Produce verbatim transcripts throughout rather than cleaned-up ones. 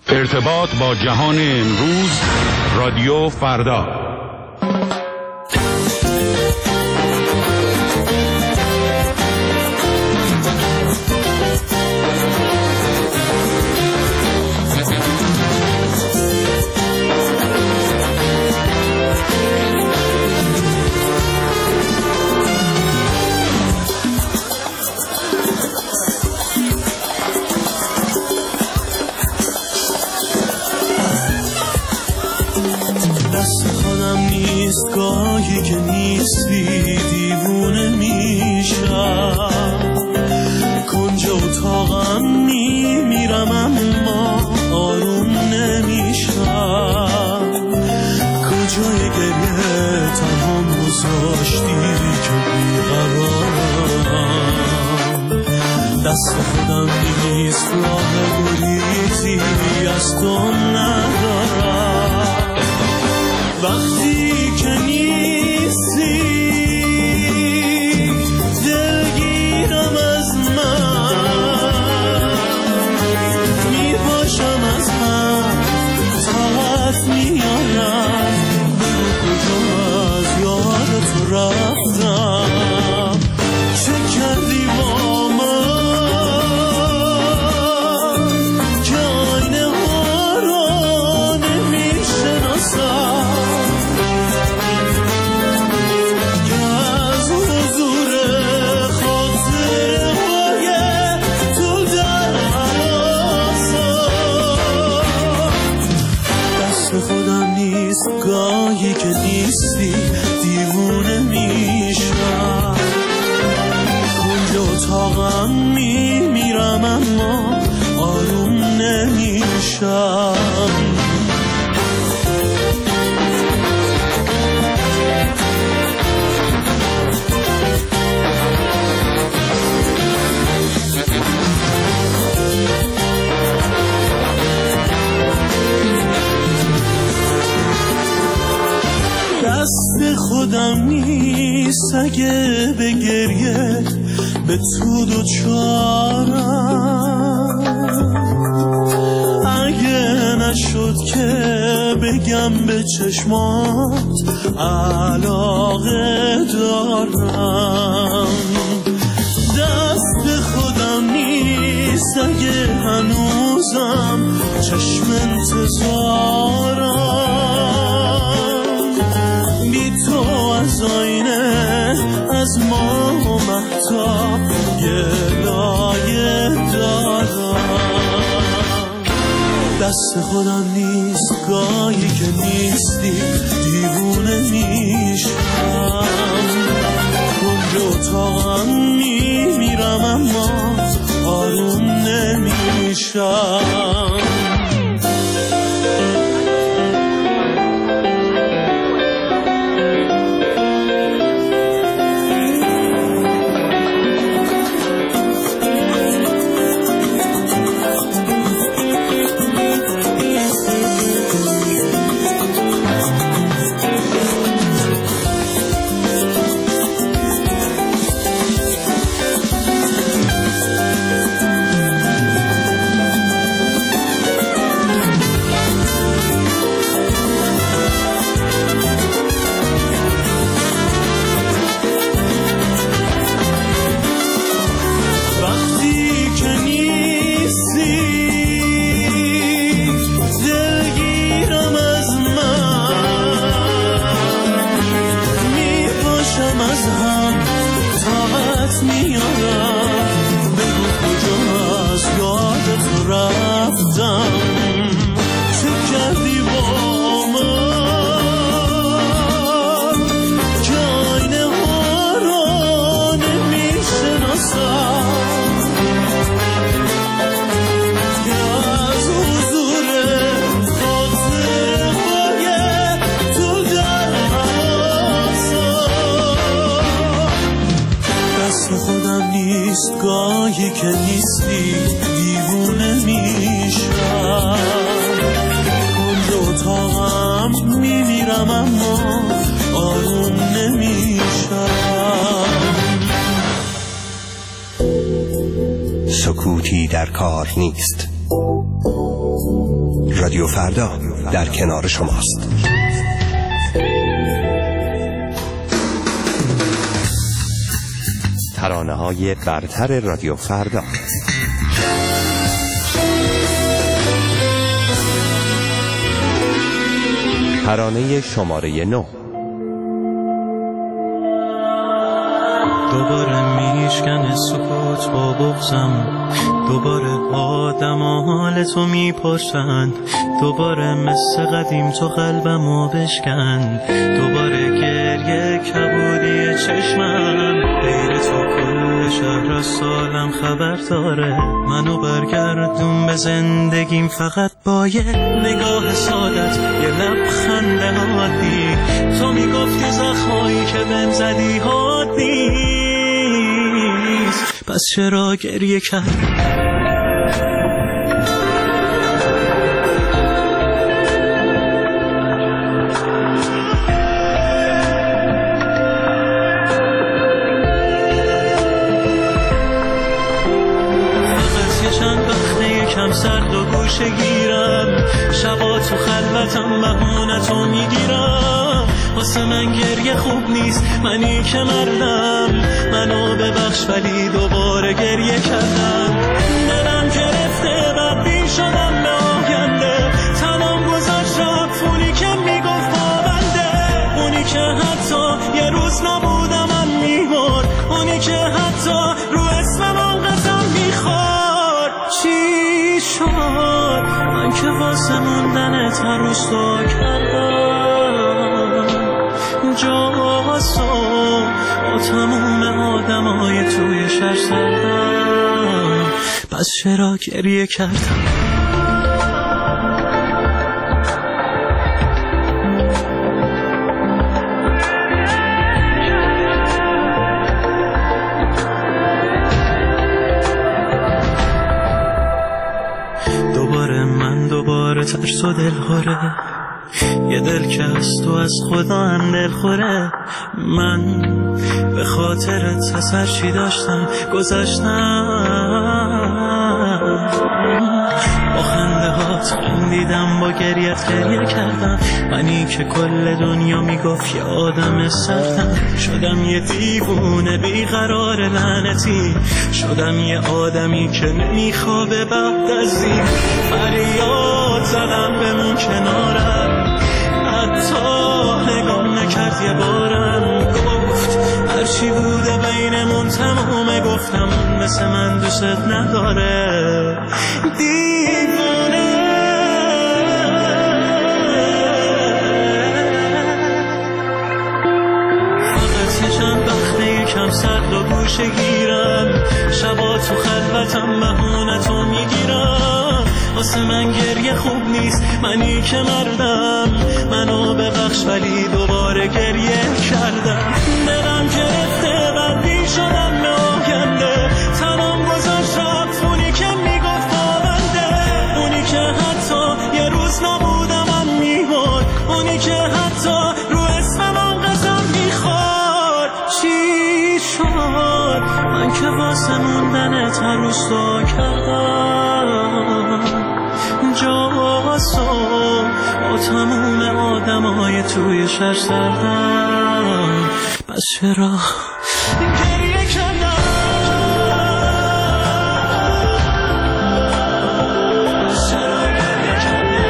ارتباط با جهان امروز، رادیو فردا. گاهی که نیستی دیوونه میشم، کنج اتاقم میمیرم اما آروم نمیشم. کجای گریه تنهام گذاشتی که بیقرارم، دست خودم نیست راه گریزی از تو ندارم. وقتی که نیستی دلگیرم از من، میپاشم از هم طاقت میارم، بگو کجا از یاد تو رفتم، چه کردی با من که آینه ها را نمیشناسم. گاهی که نیستی دیوونه میشم، کنج اتاقم میمیرم اما آروم نمیشم. دست خودم نیست اگه به گریه به تو دوچارم، اگه نشد که بگم به چشمات علاقه دارم. دست خودم نیست اگه هنوزم چشم انتظارم، بی تو از آینه از ما و مهتاب گلایه دارم. دست خودم نیست گاهی که نیستی دیوونه میشم، کنج اتاقم میمیرم اما آروم نمیشم. گاهی که نیستی دیوونه میشم، کنج اتاقم میمیرم اما آروم نمیشم. سکوتی در کار نیست. رادیو فردا در کنار شماست. ترانه‌های برتر رادیو فردا. ترانه شماره نو. دوباره میشکنه سکوت با بغضم، دوباره آدم و حال تو میپرسن، دوباره مثل قدیم تو قلبمو بشکن، دوباره گریه کبودی چشمم، غیر تو کل شهر از سالم خبر داره، منو برگردون به زندگیم فقط با یه نگاه سادت، یه لبخند عادی، تو میگفتی زخمایی که بهم زدی حادی، پس چرا گریه کرد؟ سرد و گوشه گیرم، شبا تو خلوتم بهونتو میگیرم، واسه من گریه خوب نیست، منی که مردم، منو ببخش ولی دوباره گریه کردم، دلم گرفته بدبین شدم به آینده، تمام گذاشتم اونی که میگفت پابنده، اونی که حتی یه روز نبودم من میمرد، اونی که حتی رو اسمم قسم میخورد. چی شد من که واسه موندنت هر روز دعا کردم، جاسو با تموم آدمای توی شهر سردم، پس چرا گریه کردم؟ ترس و دلخوره، یه دل که از تو از خدا هم دلخوره، من به خاطرت سر چی داشتم گذاشتم، با خنده هات خندیدم، با گریت گریه کردم، منی که کل دنیا میگفت یه آدم سردم، شدم یه دیوونه بیقرار لعنتی، شدم یه آدمی که نمیخوابه بعد از این، فریاد زدم بمون کنارم، حتی نگام نکرد یه بارم، گفت هرچی بوده بینمون تمومه، گفتم مثل من دوست نداره، دیوونه. فقط یه چند وقته یکم سرد و گوشه گیرم، شبا تو خلوتم بهونتو میگیرم، واسه من گریه خوب نیست، منی که مردم، منو ببخش ولی دوباره گریه کردم، دلم گرفته بدبین شدم به آینده، تمام گذاشتم اونی که میگفت پابنده، اونی که حتی یه روز نبودم من میمرد، اونی که حتی رو اسمم قسم میخورد. چی شد من که واسه موندنت هر روز دعا کردم، جاسو با تموم آدمای توی شهر سردم، پس چرا گریه کردم؟ پس چرا گریه کردم؟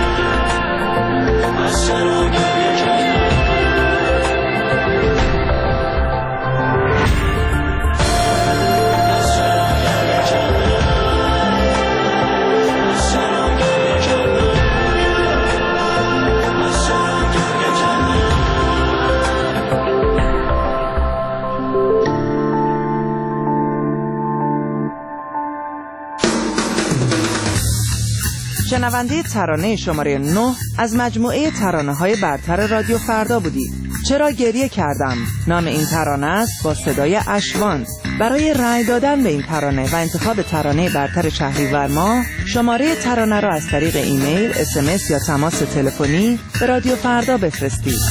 پس چرا گریه کردم؟ شنونده ترانه شماره نه از مجموعه ترانه‌های برتر رادیو فردا بودید. چرا گریه کردم نام این ترانه است، با صدای اشوان. برای رأی دادن به این ترانه و انتخاب ترانه برتر شهریور ماه، شماره ترانه را از طریق ایمیل، اس ام اس یا تماس تلفنی به رادیو فردا بفرستید.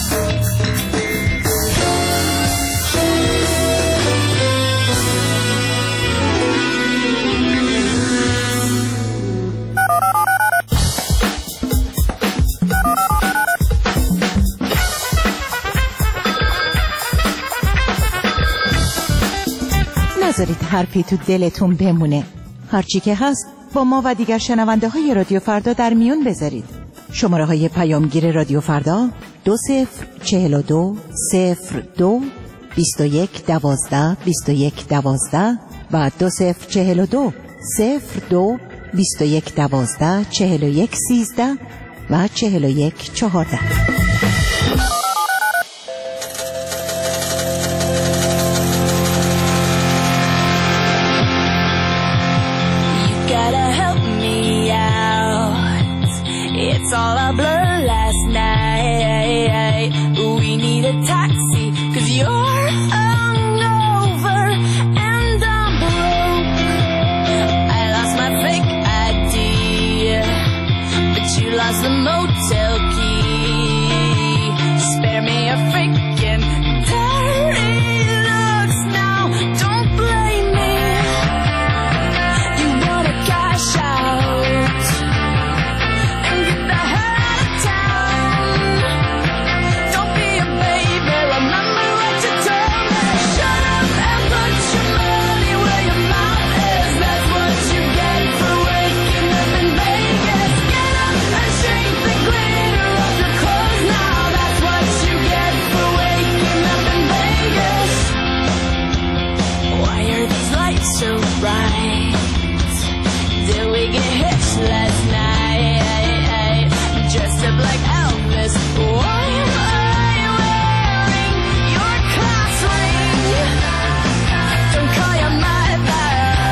نذارید حرفی تو دلتون بمونه. هرچی که هست با ما و دیگر شنونده های رادیو فردا در میون بذارید. شماره های پیامگیر رادیو فردا دو صفر چهل و دو صفر دو بیست و یک دوازده بیست و یک دوازده و دو صفر چهل و دو صفر دو بیست و یک دوازده چهل و یک سیزده و چهل و یک چهارده. It's all a blur last night. We need a taxi, cause you're hungover and I'm broke. I lost my fake I D, but you lost the motel key. Spare me a freaking dirty looks now, don't blame me. You wanna cash out and get the hell out of town. Don't be a baby, remember what you told me. Shut up and put your money where your mouth is. That's what you get for waking up in Vegas. Get up and shake the glitter off your clothes now. That's what you get for waking up in Vegas. Why are these lights so bright? Did we get hitched last night? Dressed up like Elvis. Why am I wearing your class ring? Don't call your mother,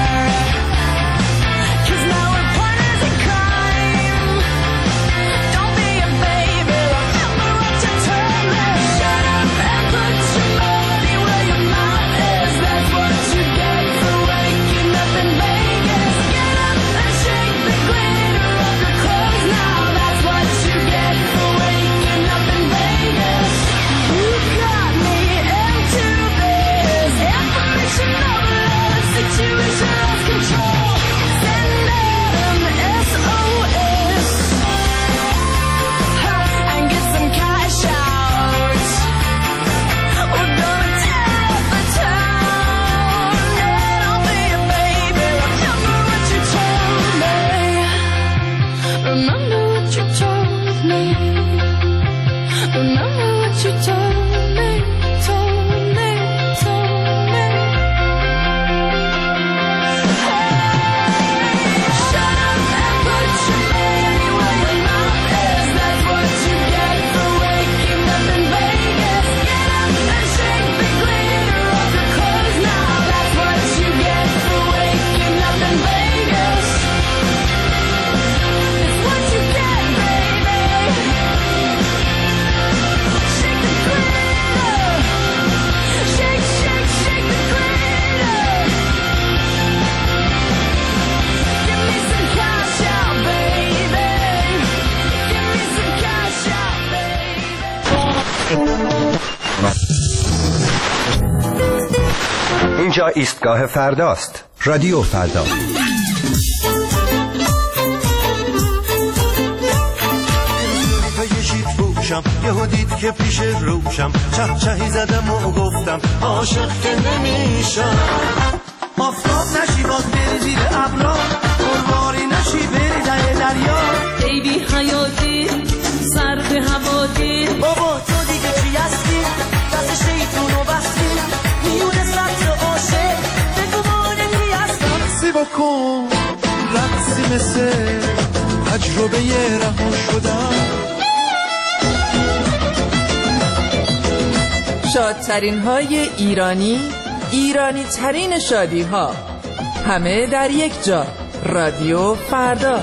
cause now we're partners in crime. Don't be a baby, remember what you told me. Shut up and put your money where your mouth is. That's what you get for waking up in Vegas. Get up and shake the glitter off your clothes now. That's what you get for waking up in Vegas. You got me into this information overload situation, lost control. Send out an S O S and get some cash out. We're gonna tear up the town. Yeah, don't be a baby, remember what you told me. Remember what you told me. Remember what you told me, told me, told me. Hey, shut up and put your money where your mouth is. That's what you get for waking up in Vegas. Get up and shake the glitter off your clothes now. That's what you get for waking up in Vegas. It's what you get, baby. Shake the glitter. Shake, shake, shake the glitter. Give me some cash out, baby. Give me some cash out, baby. اینجا ایستگاه فرداست. رادیو فردا. یه شیت بوشم یهو دید که پیش روشم چه چهی زدم و گفتم عاشق که نمیشم. آفتاب نشی باز بری زیر ابرا، قربانی نشی بری در دریا. ای بی حیاتی سرد هوادی، بابا تو دیگه چی هستی؟ دست شیطونو بستی میونه سبز عاشق بگو ما نمی هستم. رقصی بکن رقصی مثل تجربه رها شدن. شادترین های ایرانی، ایرانی ترین شادی ها، همه در یک جا. رادیو فردا.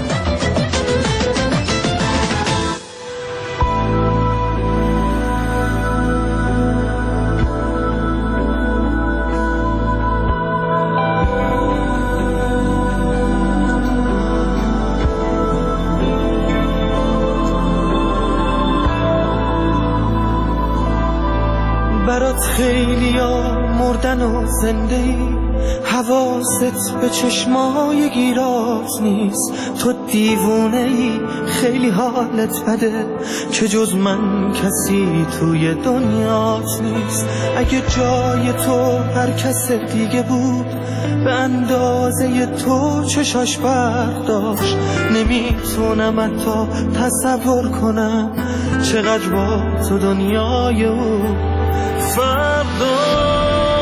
برات خیلی ها مردن و زنده ای، حواست به چشمای گیرات نیست. تو دیوونه ای خیلی حالت بده که جز من کسی توی دنیات نیست. اگه جای تو هر کس دیگه بود به اندازه تو چشاش برداشت، نمیتونم حتی تصور کنم چقدر با تو دنیای او فردا.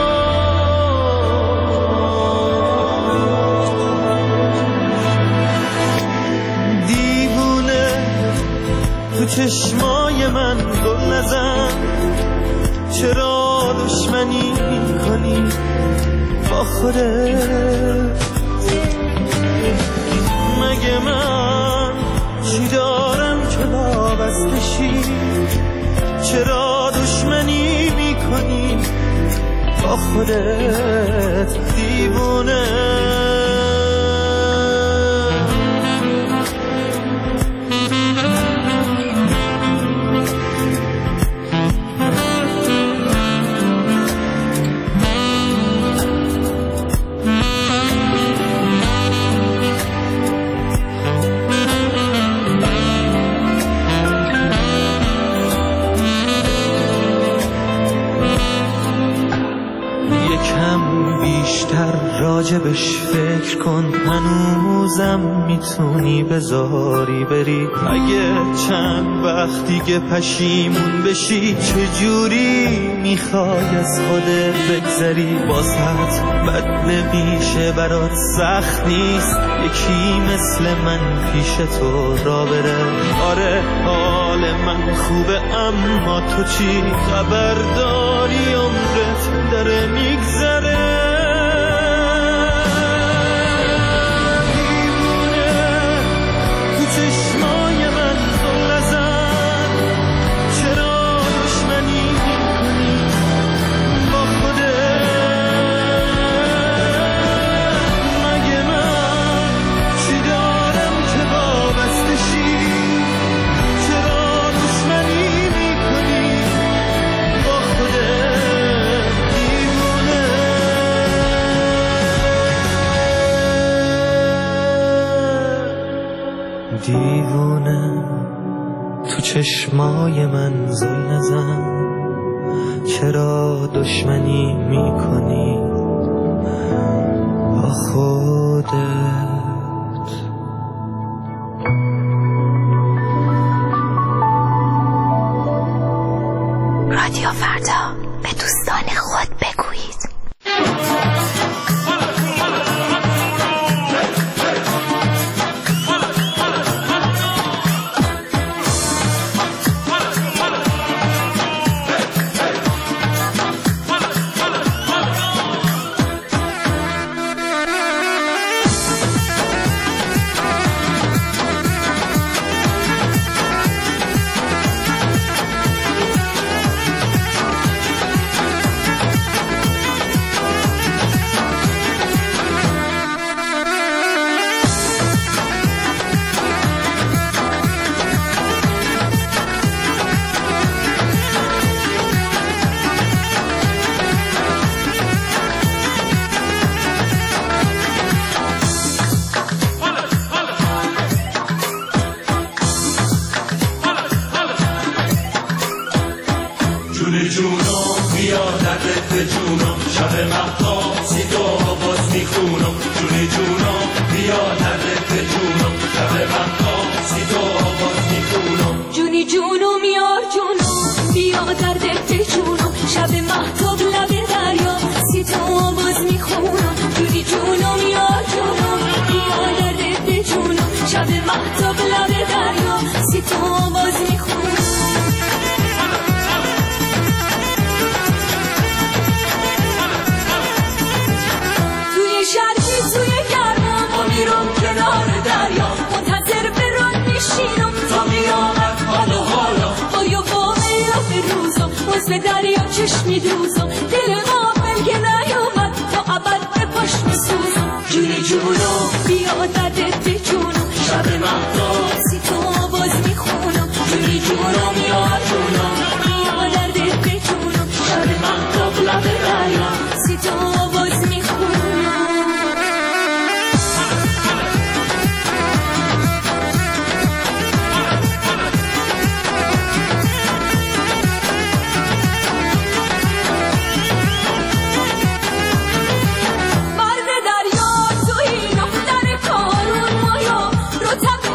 تو چشمای من گل نزن، چرا دشمنی کنی با خودت؟ مگه من چی دارم که وابسته شی؟ چرا دشمنی میکنی با خودت دیوونه؟ راجبش فکر کن، هنوزم میتونی بذاری بری. اگه چند وقت دیگه پشیمون بشی، چجوری میخوای از خودت بگذری؟ واسط بد نمیشه، برات سخت نیست یکی مثل من پیش تو را بره. آره حال من خوبه، اما تو چی خبر داری؟ عمرت داره میگذره. چشمای من زل نزن، چرا دشمنی میکنی با خودت؟ مگه من چی دارم که وابسته شی؟ چرا دشمنی میکنی با خودت دیوونه؟ دیوونه تو چشمای من زل نزن، چرا دشمنی میکنی با خودت؟ رادیو فردا، به دوستان خود بگویید. جون جونم بیا درد جونم، شب مهتاب سیتا باز میخونم. جون جونم بیا درد جونم، شب مهتاب سیتا باز میخونم. جونی جونم یار جونم، بیا درد جونم، شب مهتاب لب دریا سیتا باز میخونم. جونی جونم یار جونم، بیا درد جونم، شب مهتاب لب دریا سیتا باز میخونم. شرقی توی گرما ما میرم کنار دریا، منتظر برات میشینم تا میامد حالا حالا.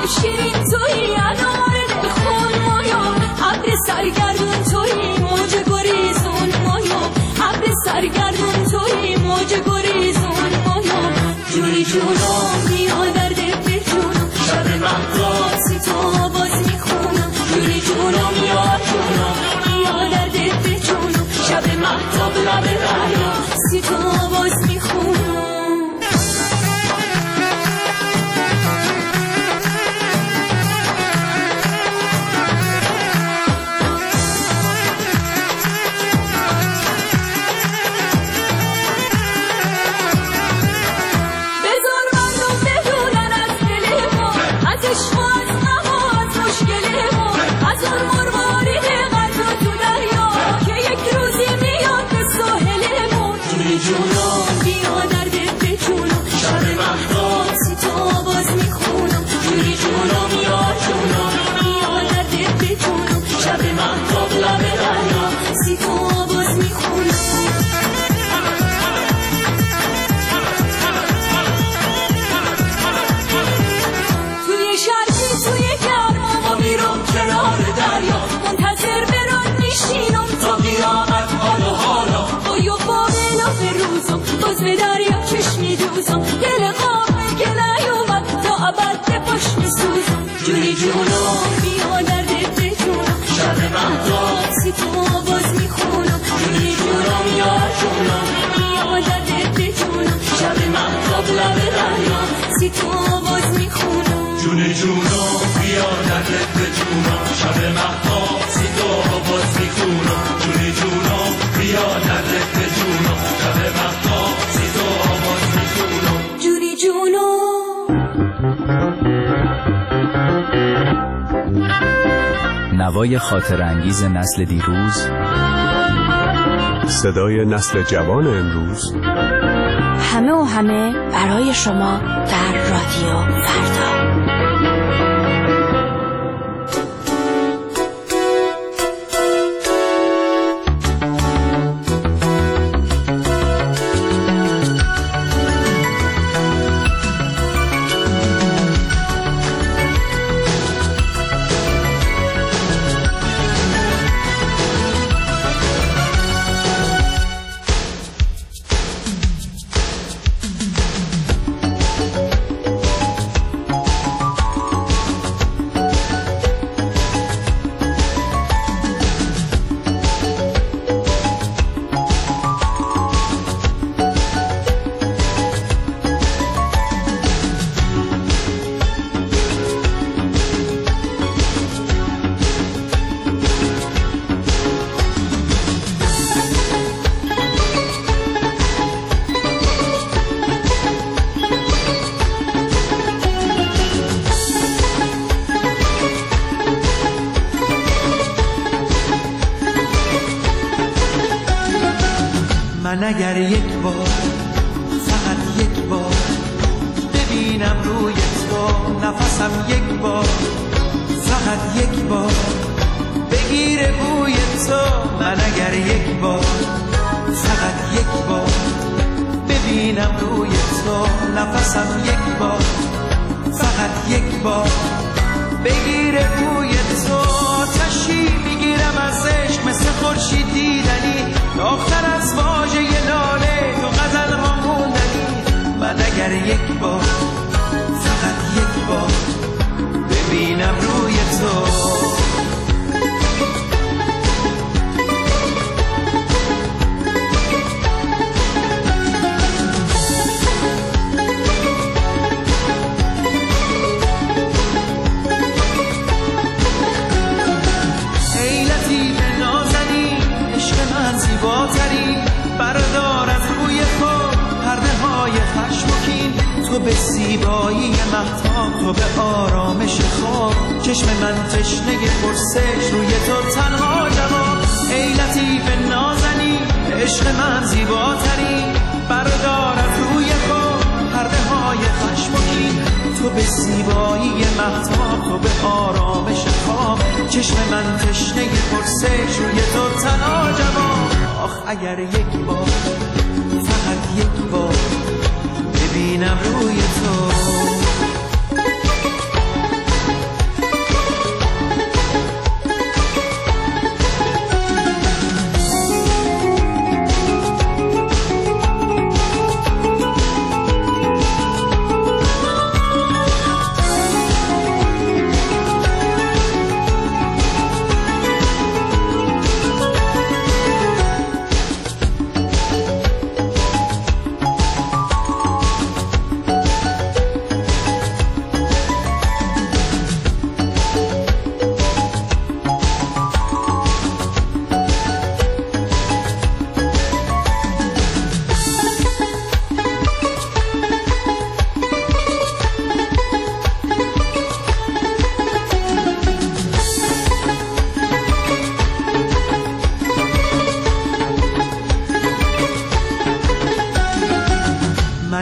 خوب شیرین تویی انار دل خون مایا ابر سرگردون تویی موج گریزون مایا ابر سرگردون تویی موج گریزون مایا جونی جونم بیا در دل جونم شب مهداسی تو باز میخونم جونی جونم یا جونم بیا در دل جونم شب مهتاب لب دریا سی تو باز میخونم باز به دریا چشمی دوزم دل قابل که نیومد تا ابد به پاش میسوزم جونی جونم بیا در دل جونم شب مهداب سی تو باز میخونم جونی جونم یا جونم بیا در دل جونم شب مهداب لب دریا سی تو باز میخونم جونی جونم بیا در دل جونم شب مهداب سی تو باز میخونم جونی جونم بیا در دل جونم شب مهداب جونی جونو نوای خاطر انگیز نسل دیروز، صدای نسل جوان امروز، همه و همه برای شما در رادیو فردا. من اگر یک بار فقط یک بار ببینم روی تو نفسم یک بار فقط یک بار بگیره بوی تو من اگر یک بار فقط یک بار ببینم روی تو نفسم یک بار فقط یک بار بگیره بوی تو تشی میگیرم از عشق مثل خورشید دیدنی داغ‌تر از واژه لاله تو غزل ها موندنی من اگر یک بار فقط یک بار ببینم روی تو تو به زیبایی مهتاب تو به آرامش خواب چشم من تشنه پرسش روی تو تنها جواب ای لطیف نازنی عشق من زیباتری بردار از روی خواب پرده های خشم و کین تو به زیبایی مهتاب تو به آرامش خواب چشم من تشنه پرسش روی تو تنها جواب آخ اگر یک بار فقط یک بار ببینم روی تو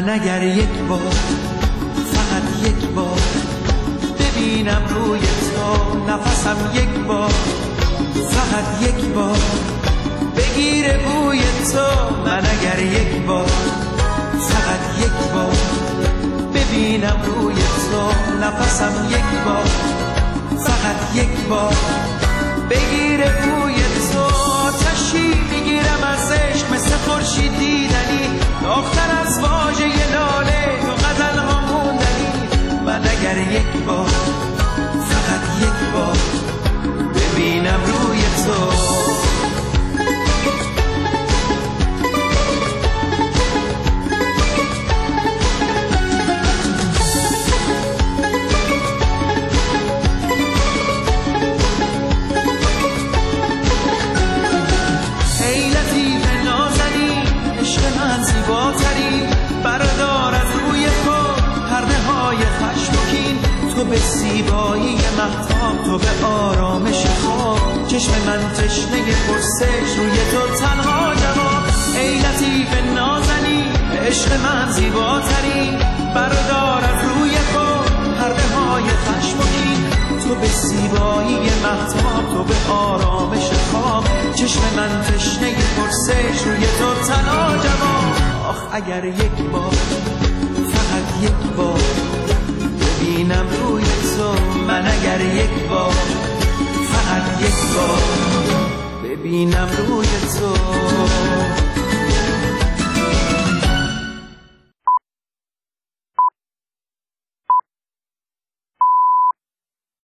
من اگر یک بار فقط یک بار ببینم روی تو نفسم یک بار فقط یک بار بگیره بوی تو من اگر یک بار فقط یک بار ببینم روی تو نفسم یک بار فقط یک بار بگیره بوی تو آتشی میگیرم از عشق مثل خورشید دیدنی داغ‌تر از واژه لاله تو غزل ها موندنی من اگر یک بار فقط یک بار ببینم روی تو به زیبایی مهتاب تو به آرامش خواب چشم من تشنه پرسش روی تو تنها جواب ای لطیف نازنی به عشق من زیباتری بردار از روی خود پرده های خشم و کین تو به زیبایی مهتاب تو به آرامش خواب چشم من تشنه پرسش روی تو تنها جواب آخ اگر یک بار فقط یک بار ببینم روی تو من اگر یک بار فقط یک بار ببینم روی تو